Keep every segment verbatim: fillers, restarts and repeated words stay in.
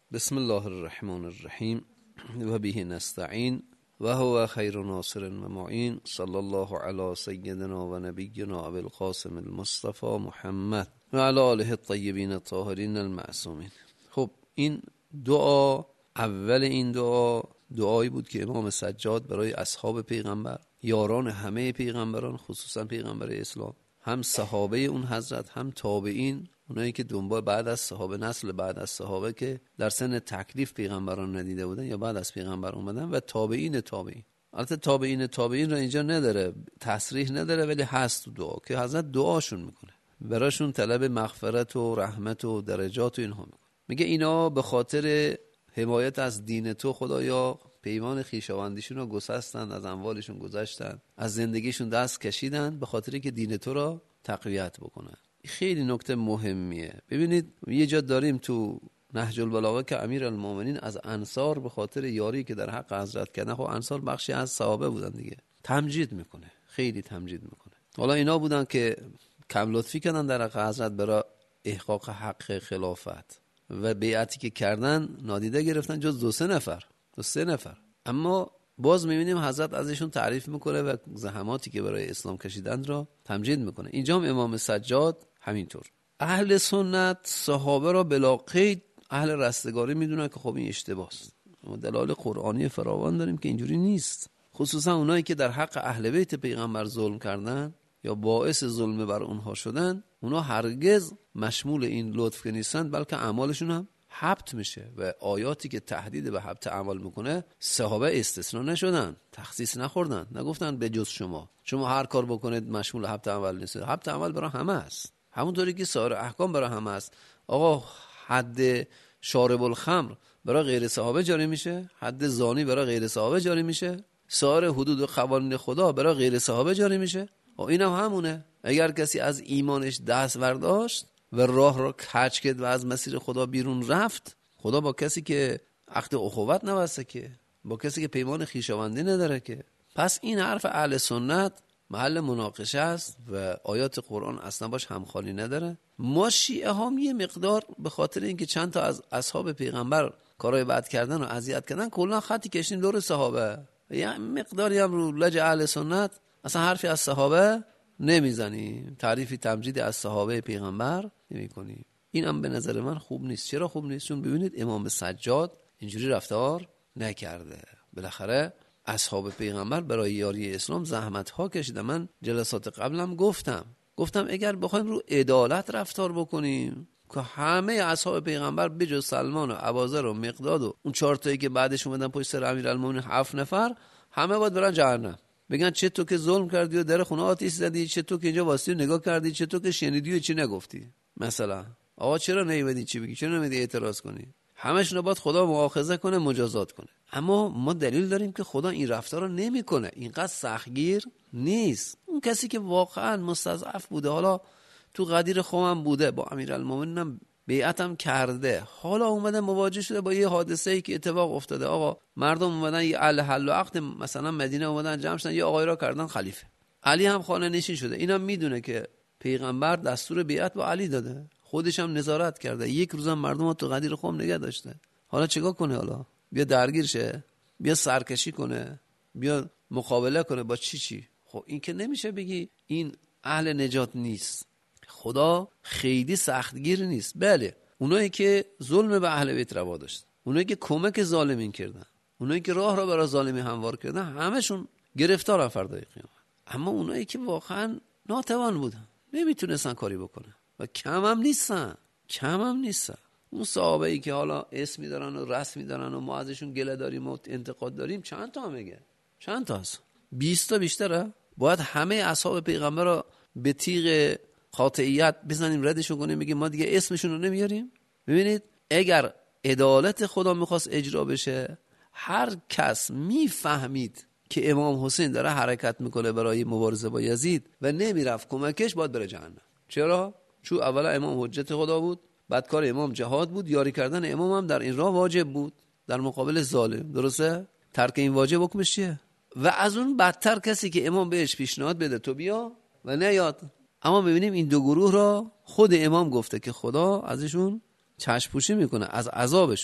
بسم الله الرحمن الرحیم و به نستعین و هو خیر ناصر و معین. صلی الله علی سیدنا و نبینا ابی القاسم المصطفى محمد و علی آله الطیبین الطاهرین المعصومین. خب این دعا، اول این دعا دعایی بود که امام سجاد برای اصحاب پیغمبر، یاران همه پیغمبران، خصوصا پیغمبر اسلام، هم صحابه اون حضرت، هم تابعین، اونایی که دنبال بعد از صحابه، نسل بعد از صحابه که در سن تکلیف پیغمبران ندیده بودن یا بعد از پیغمبر اومدن، و تابعین تابعین. البته تابعین تابعین را اینجا نداره، تصریح نداره، ولی هست تو دعا که حضرت دعاشون میکنه، براشون طلب مغفرت و رحمت و درجات و اینها میکنه. میگه اینا به خاطر حمایت از دین تو خدایا پیمان خویشاوندیشون رو گسستن، از اموالشون گذشتن، از زندگیشون دست کشیدن به خاطری که دین تو را تقویت بکنن. خیلی نکته مهمیه. ببینید یه جا داریم تو نهج البلاغه که امیرالمومنین از انصار به خاطر یاری که در حق حضرت کردن، خب انصار بخشی از صحابه بودن دیگه، تمجید میکنه، خیلی تمجید میکنه. حالا اینا بودن که کم لطفی کردن در حق حضرت برای احقاق حق خلافت و بیعتی که کردن نادیده گرفتن، جز دو سه نفر دو سه نفر اما باز میبینیم حضرت ازشون تعریف میکنه و زحماتی که برای اسلام کشیدن را تمجید میکنه. اینجا هم امام سجاد همینطور. اهل سنت صحابه را بلا قید اهل رستگاری میدونن که خب این اشتباهست. ما دلایل قرآنی فراوان داریم که اینجوری نیست. خصوصا اونایی که در حق اهل بیت پیغمبر ظلم کردن یا باعث ظلم بر اونها شدن، اونا هرگز مشمول این لطف که نیستن، بلکه اعمالشون هم حبط میشه. و آیاتی که تهدید به حبط اعمال میکنه، صحابه استثناء نشدن، تخصیص نخوردن، نگفتن به جز شما شما هر کار بکنید مشمول حبط اعمال نیست. حبط اعمال برای همه است، همونطوری که سایر احکام برای همه است. آقا حد شارب الخمر برای غیر صحابه جاری میشه، حد زانی برای غیر صحابه جاری میشه، سایر حدود و قوانین خدا برای غیر صحابه جاری میشه. و اینم هم همونه. اگر کسی از ایمانش دست برداشت و راه را کج کرد و از مسیر خدا بیرون رفت، خدا با کسی که عقد اخوت نبسته که، با کسی که پیمان خویشاوندی نداره که. پس این حرف اهل سنت محل مناقشه است و آیات قرآن اصلا باش همخوانی نداره. ما شیعه ها یه مقدار به خاطر اینکه چند تا از اصحاب پیغمبر کارهای بد کردن و اذیت کردن، کلا خطی کشیم دور صحابه. یه مقداری هم رو لج اهل سنت اصلا حرفی از صحابه نمیزنیم، تعریفی تمجید از صحابه پیغمبر نمی کنیم. این هم به نظر من خوب نیست. چرا خوب نیست؟ چون ببینید امام سجاد اینجوری رفتار نکرده. بالاخره اصحاب پیغمبر برای یاری اسلام زحمت ها کشیدن. من جلسات قبلم گفتم گفتم اگر بخوایم رو عدالت رفتار بکنیم که همه اصحاب پیغمبر بجز سلمان و ابوذر و مقداد و اون چهار تایی که بعدش اومدن پشت سر امیرالمومنین هفت نفر، همه باید برن جهنم. بگن چه تو که ظلم کردی و در خونه آتش زدی، چه تو که اینجا واسطی نگاه کردی، چه تو که شنیدی و چی نگفتی. مثلا آقا چرا نمیدی چی بگی، چرا نمیدی اعتراض کنی؟ همش رو باید خدا مؤاخذه کنه، مجازات کنه. اما ما دلیل داریم که خدا این رفتار رو نمیکنه، اینقدر سختگیر نیست. اون کسی که واقعا مستضعف بوده، حالا تو غدیر خوام بوده، با امیرالمومنین هم بیعت هم کرده، حالا اومده مواجه شده با یه حادثه‌ای که اتفاق افتاده. آقا مردم اومدن یه اهل حل و عقد مثلا مدینه اومدن جمع شدن، یه آقای را کردن خلیفه. علی هم خانه نشین شده. اینم میدونه که پیغمبر دستور بیعت با علی داده، خودش هم نظارت کرده، یک روزم مردم رو تو غدیر خوام نگه داشته. حالا چیکار کنه؟ حالا بیا درگیر شه، بیا سرکشی کنه، بیا مقابله کنه با چی چی؟ خب این که نمیشه بگی این اهل نجات نیست. خدا خیلی سختگیر نیست. بله اونایی که ظلم به اهل بیت روا داشتن، اونایی که کمک ظالمین کردن، اونایی که راه را برای ظالمی هموار کردن، همشون گرفتارن فردای قیامت. اما اونایی که واقعا ناتوان بودن، نمیتونستن کاری بکنن و کم هم نیستن، کم هم نیستن. اون صحابه ای که حالا اسمی دارن و رسمی دارن و ما ازشون گله داریم و انتقاد داریم، چند تا میگه؟ چند تا هست؟ بیست تا بیشتره؟ باید همه اصحاب پیغمبر رو به تیغ قاطعیت بزنیم، ردشون کنیم، بگیم ما دیگه اسمشون رو نمیاریم؟ ببینید اگر عدالت خدا میخواست اجرا بشه، هر کس میفهمید که امام حسین داره حرکت میکنه برای مبارزه با یزید و نمیرفت کمکش، باید بره جهنم. چرا؟ چون اولا امام حجت خدا بود، بعد کار امام جهاد بود، یاری کردن امام هم در این راه واجب بود در مقابل ظالم. درسته؟ ترک این واجب حکمش چیه؟ و از اون بدتر کسی که امام بهش پیشنهاد بده تو بیا و نیاد. اما ببینیم این دو گروه را خود امام گفته که خدا ازشون چشم پوشی میکنه، از عذابشون.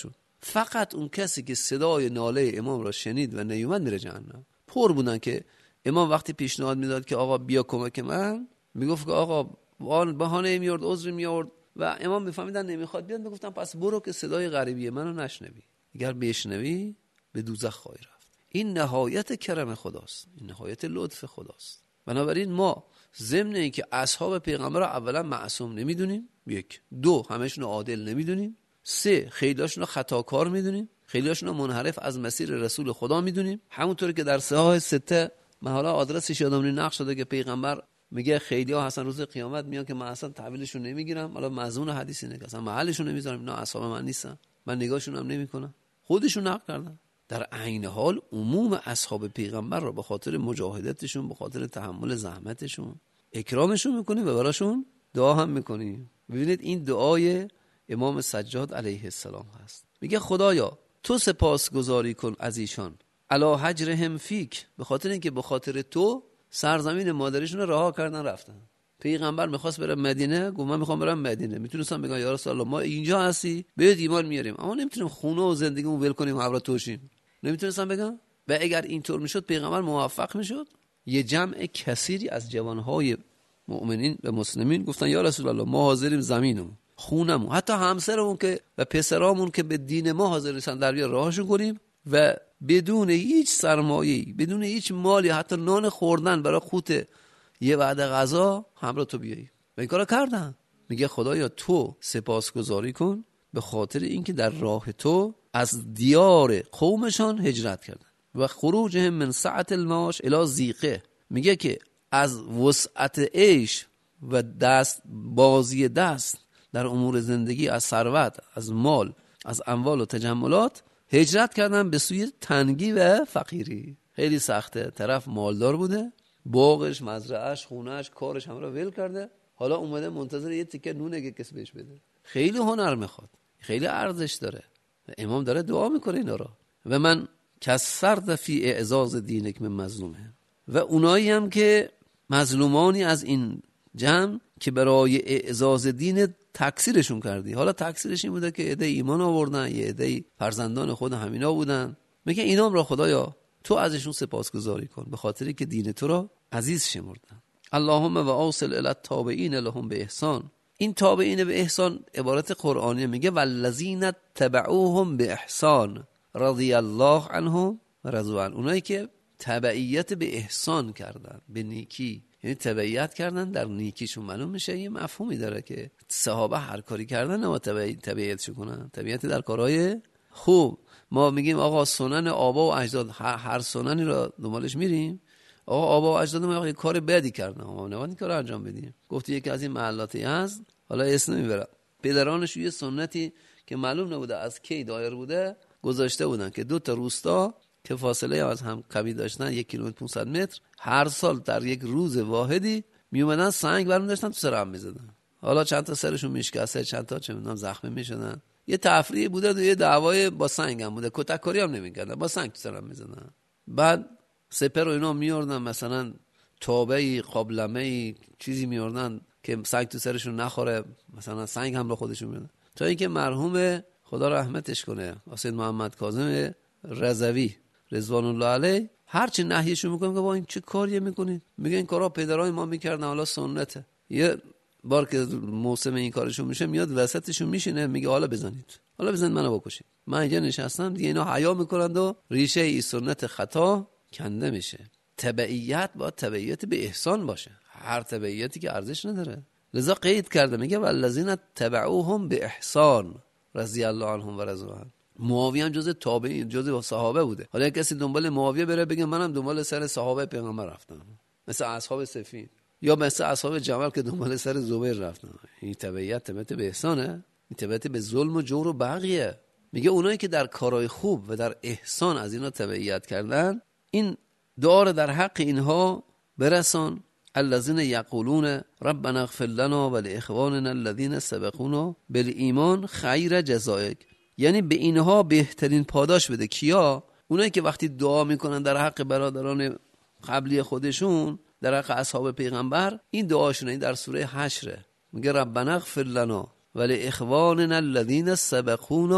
فقط اون کسی که صدای ناله امام را شنید و نیومد میره جهنم. پر بودن که امام وقتی پیشنهاد میداد که آقا بیا کمک من، میگفت که آقا بهانه میارد، عذر میارد و امام میفهمیدن نمیخواد بیاد، میگفتن پس برو که صدای غریبی منو نشنوی، اگر بشنوی به دوزخ خواهی رفت. این نهایت کرم خداست، این نهایت لطف خداست. بنابراین ما ضمن این که اصحاب پیغمبر رو اولا معصوم نمیدونیم، یک، دو، همشون عادل نمیدونیم، سه، خیلیاشون رو خطاکار میدونیم، خیلیاشون رو منحرف از مسیر رسول خدا میدونیم. همونطوری که در صحاح سته محالا آدرسش یادم نقش شده که پیغمبر میگه خیلی ها حسن روز قیامت میان که من اصلا تحویلشون نمیگیرم، حالا مضمون حدیث اینه که اصلا محلشون نمیذارم، اینا اصحاب من نیستن، من نگاهشون هم نمیکنم. خودشون نقل کردن. در عین حال عموم اصحاب پیغمبر رو به خاطر مجاهدتشون، به خاطر تحمل زحمتشون اکرامشون میکنیم و براشون دعا هم میکنیم. ببینید این دعای امام سجاد علیه السلام هست، میگه خدایا تو سپاسگزاری کن از ایشان علی هجرهم فیک، به خاطر اینکه به خاطر تو سرزمین مادریشون رو رها کردن رفتن. پیغمبر میخواست بره مدینه، گفت من میخوام برم مدینه، میتونستم بگم یا رسول الله ما اینجا هستی بهت ایمان میاریم، اما نمیتونیم خونه و زندگیمون ول کنیم و عبر توشیم، نمیتونستم بگم. و اگر اینطور میشد پیغمبر موفق میشد. یه جمع کثیری از جوانهای مؤمنین و مسلمین گفتن یا رسول الله ما حاضریم زمینمون، خونمون، حتی همسرمون که و پسرامون که به دین ما حاضر نیستن در بیا راهشون کنیم و بدون هیچ سرمایه‌ای، بدون هیچ مالی، حتی نان خوردن برای قوت یه وعده غذا همراه تو بیایی. و این کارو کردن. میگه خدایا تو سپاسگزاری کن به خاطر اینکه در راه تو از دیار قومشان هجرت کردن و خروجهم من سعة المعاش الی ضیقه. میگه که از وسعت عیش و دست بازی دست در امور زندگی، از ثروت، از مال، از اموال و تجملات هجرت کردن به سوی تنگی و فقیری. خیلی سخته. طرف مالدار بوده، باغش، مزرعهش، خونهش، کارش همه رو ول کرده، حالا اومده منتظر یه تیکه نونه که کسی بهش بده. خیلی هنر میخواد، خیلی ارزش داره. امام داره دعا میکنه اینا رو. و من کسرت فی اعزاز دینک من مظلومه. و اونایی هم که مظلومانی از این جمع که برای اعزاز دین تکثیرشون کردی، حالا تکثیرش این بوده که عده ایمان آوردن، یه عده فرزندان خود همینا بودن، میگه اینام را خدایا تو ازشون سپاسگزاری کن به خاطری که دین تو را عزیز شمردن. اللهم و اوصل الی التابعین لهم به احسان. این تابعین به احسان عبارت قرآنی، میگه والذین تبعوهم به احسان رضی الله عنهم و رضوا عنه. اونایی که تبعیت به احسان کردن، به نیکی، یعنی تبعیت کردن در نیکیشون. معلوم میشه یه مفهومی داره که صحابه هر کاری کردن و تبعیتشون کنن، تبعیت در کارهای خوب. ما میگیم آقا سنن آبا و اجداد، هر سننی را دنبالش میریم. آقا آبا و اجداد ما یه کار بدی کردن، ما نباید این کارو انجام بدیم. گفتی یکی از این محلاتی هست، حالا اسم نمیبرم، پدرانش یه سنتی که معلوم نبوده از کی دایر بوده گذاشته بودن که دو تا روستا که فاصله از هم کمی داشتن، یک کیلومتر پانصد متر، هر سال در یک روز واحدی می اومدن سنگ برمی داشتن تو سر هم میزدن. حالا چند تا سرشون میشکسته، چند تا چه میدونم زخمی میشدن. یه تفریح بوده و یه دعوای با سنگ هم بوده، کتککاری هم نمیکردن، با سنگ تو سر هم میزدن. بعد سپر و اینا میوردن، مثلا تابعی، قابلمه‌ای، چیزی میوردن که سنگ تو سرشون نخوره، مثلا سنگ هم رو خودشون میوردن. تا اینکه مرحوم خدا رحمتش کنه سید محمد کاظم رضوی رضوان الله علیه هر چی نهیشون میکنه که با این چه کاریه میکنید؟ میگه این کارا پدرای ما میکردن، حالا سنته. یه بار که موسم این کارشون میشه میاد وسطشون میشینه، میگه حالا بزنید، حالا بزنید منو بکشید. من اینجا نشستم دیگه. اینا حیا میکنند و ریشه ای سنت خطا کنده میشه. تبعیت با تبعیت به احسان باشه، هر تبعیتی که ارزش نداره. لذا قید کرده میگه والذین تبعوهم به احسان رضی الله عنهم و رضوا عنه. معاویه هم جزء تابعین، جزء صحابه بوده. حالا کسی دنبال معاویه بره بگه منم دنبال سر صحابه پیغمبر رفتم، مثل اصحاب سفین، یا مثل اصحاب جمل که دنبال سر زبیر رفتن. این تبعیت تبعیت به احسانه؟ این تبعیت به ظلم و جور و بغیه. میگه اونایی که در کارهای خوب و در احسان از اینا تبعیت کردن، این دعا در حق اینها برسان. الذين يقولون ربنا اغفر لنا ولاخواننا الذين سبقونا بالایمان خیر جزائک. یعنی به اینها بهترین پاداش بده. کیا؟ اونایی که وقتی دعا میکنن در حق برادران قبلی خودشون، در حق اصحاب پیغمبر، این دعاشونه. این در سوره حشره، میگه ربنا اغفر لنا ولاخواننا الذين سبقونا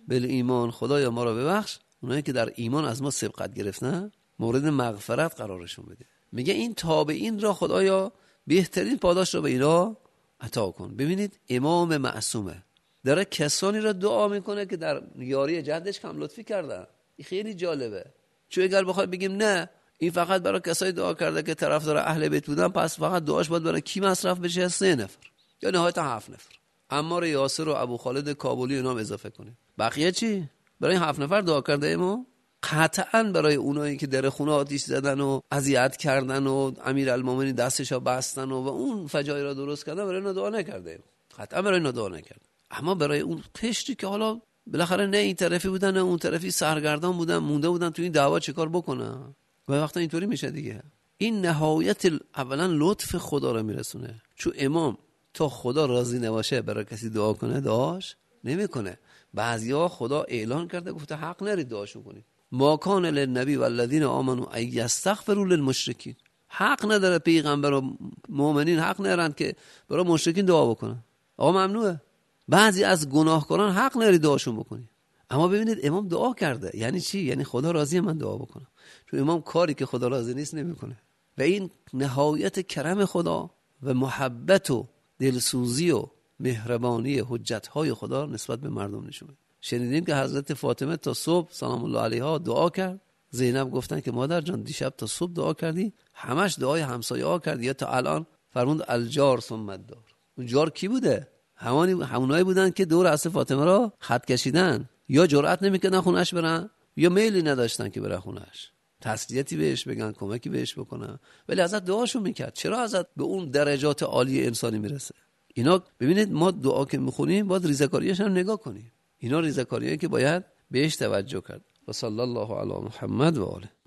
بالایمان، خدایا ما را ببخش، اونایی که در ایمان از ما سبقت گرفتن مورد مغفرت قرارشون بده. میگه این تابعین را خدایا بهترین پاداش را به اینا عطا کن. ببینید امام معصومه داره کسانی را دعا میکنه که در یاری جدش کم لطفی کردن. این خیلی جالبه، چون اگر بخواد بگیم نه این فقط برای کسایی دعا کرده که طرفدار اهل بیت بودن، پس فقط دعاش باید برای کی مصرف بشه؟ سه نفر یا نهایت هفت نفر، عمار یاسر و ابو خالد کابلی اینا هم اضافه کنیم. بقیه چی؟ برای هفت نفر دعا کرده ایم؟ قطعاً برای اونایی که در خونه آتش زدن و اذیت کردن و امیرالمومنین دستشو بستن و, و اون فجایع را درست کردن، برای اینا دعا نکرده ایم. قطعاً برای اینا دعا نکرد. اما برای اون قشری که حالا بالاخره نه این طرفی بودن نه اون طرفی سرگردان بودن، مونده بودن تو این دعوا، چیکار بکنن؟ و وقتا اینطوری میشه دیگه. این نهایت اولا لطف خدا رو میرسونه، چون امام تا خدا راضی نباشه برای کسی دعا کنه دعاش نمیکنه. بعضیا خدا اعلان کرده گفته حق نرید دعاشون کنید. ما کان للنبی والذین آمنوا ان یستغفروا للمشرکین، حق نداره پیغمبر و مؤمنین حق ندارن که برای مشرکین دعا بکنن. آقا ممنوعه. بعضی از گناهکاران حق نرید دعاشون بکنید. اما ببینید امام دعا کرده، یعنی چی؟ یعنی خدا راضیه من دعا بکنم. چون امام کاری که خدا راضی نیست نمیکنه. و این نهایت کرم خدا و محبت و دلسوزی و مهربانی حجت‌های خدا نسبت به مردم نشون میده. شنیدیم که حضرت فاطمه تا صبح سلام الله علیها دعا کرد. زینب گفتن که مادر جان دیشب تا صبح دعا کردی، همش دعای همسایه ها کردی یا تا الان؟ فرمود الجار ثم الدار. اون جار کی بوده؟ همانی همونایی بودن که دور اصل فاطمه را خط کشیدن، یا جرئت نمیکردن خونش برن یا میلی نداشتن که برن خونش، تسلیتی بهش بگن، کمکی بهش بکنن، ولی ازت دعاشو میکرد. چرا ازت به اون درجات عالی انسانی میرسه؟ اینا ببینید ما دعا که میخونیم باید ریزکاریاش هم نگاه کنیم. اینا ریزکاریایی که باید بهش توجه کرد. و صلی الله علی محمد و آله.